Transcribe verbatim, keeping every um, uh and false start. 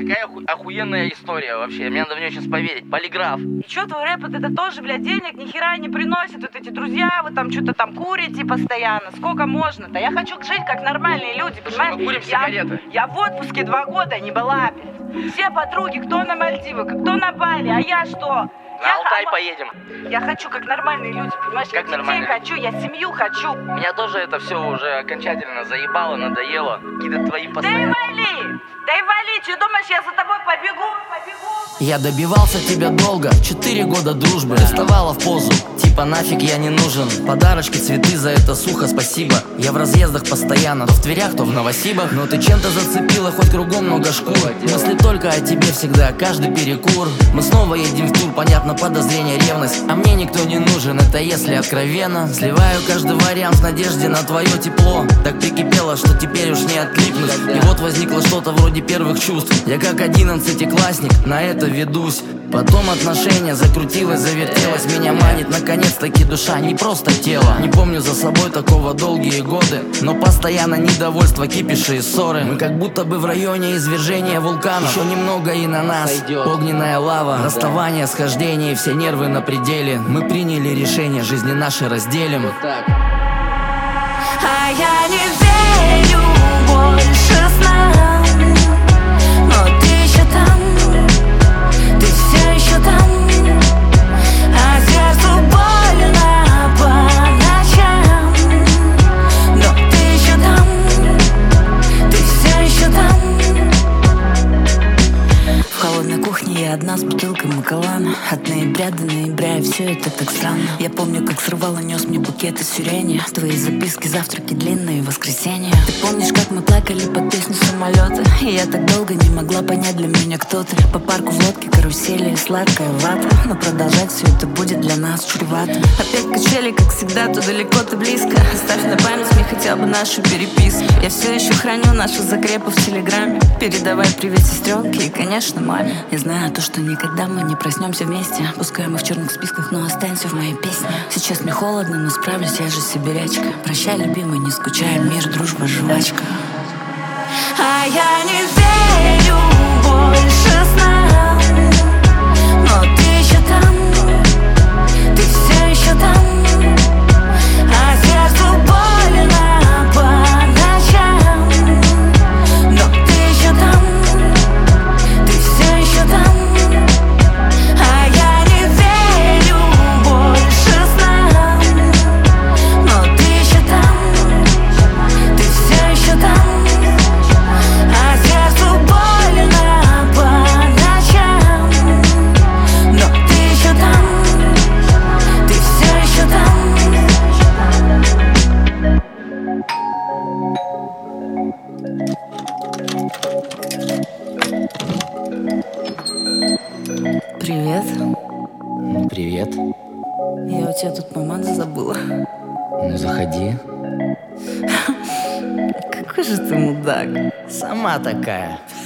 Какая оху... охуенная история вообще. Мне надо в нее сейчас поверить. Полиграф. И чё, твой рэп, вот это тоже, блядь, денег ни хера не приносит. Вот эти друзья, вы там что-то там курите постоянно. Сколько можно-то? Я хочу жить как нормальные люди, понимаешь? Мы курим я, сигареты. Я в отпуске два года не была, блядь. Все подруги, кто на Мальдивах, кто на Бали, а я что? На я Алтай х... поедем. Я хочу как нормальные люди, понимаешь? Как я нормально? детей хочу, я семью хочу. Меня тоже это все уже окончательно заебало, надоело. Какие-то твои Да и постоянные... вали! Да и вали! Че думаешь, я за тобой побегу? Побегу? Я добивался тебя долго, четыре года дружбы. Вставала в позу, типа нафиг я не нужен. Подарочки, цветы, за это сухо спасибо. Я в разъездах постоянно, то в Тверях, то в Новосибах. Но ты чем-то зацепила, хоть кругом много шкур. Мысли только о тебе всегда, каждый перекур. Мы снова едем в тур, понятно, подозрение, ревность. А мне никто не нужен, это если откровенно. Сливаю каждый вариант в надежде на твое тепло. Так прикипело, что теперь уж не откликнусь. И вот возникло что-то вроде первых чувств. Я как одиннадцатиклассник, на это ведусь. Потом отношения закрутилось, завертелось. Меня манит наконец-таки душа, не просто тело. Не помню за собой такого долгие годы, но постоянно недовольство, кипиши и ссоры. Мы как будто бы в районе извержения вулкана. Еще немного и на нас огненная лава. Расставание, схождение, все нервы на пределе. Мы приняли решение, жизни наши разделим. А я не верю больше снам. Но ты еще там, ты все еще там. А сердцу больно по ночам. Но ты еще там, ты все еще там. В холодной кухне я одна с бутылкой Макалана. От ноября до ноября, и все это так странно. Я помню, как срывала, нес мне букеты сирени. Твои записки, завтраки длинные, воскресенья. Ты помнишь, как мы плакали под песню самолета? И я так долго не могла понять, для меня кто ты. По парку в лодке, карусели, сладкая вата. Но продолжать все это будет для нас чревато. Опять качели, как всегда, то далеко, то близко. Оставь на память мне хотя бы нашу переписку. Я все еще храню наши закрепы в телеграме. Передавай привет сестренке и, конечно, маме. Я знаю то, что никогда мы не проснемся вместе. Пускай мы в черных списках, но останься в моей песне. Сейчас мне холодно, но справлюсь, я же сибирячка. Прощай, любимый, не скучай, мир, дружба, жвачка. А я не верю больше снам. Но ты еще там, ты все еще там. А сердцу больно по ночам. Но ты еще там, ты все еще там. А я не верю больше снам. Но ты еще там, ты все еще там. А сердцу больно по ночам. Но ты еще там, ты все еще там. Привет. Привет, Я у тебя тут помаду забыла. ну заходи. Какой же ты мудак. Сама такая.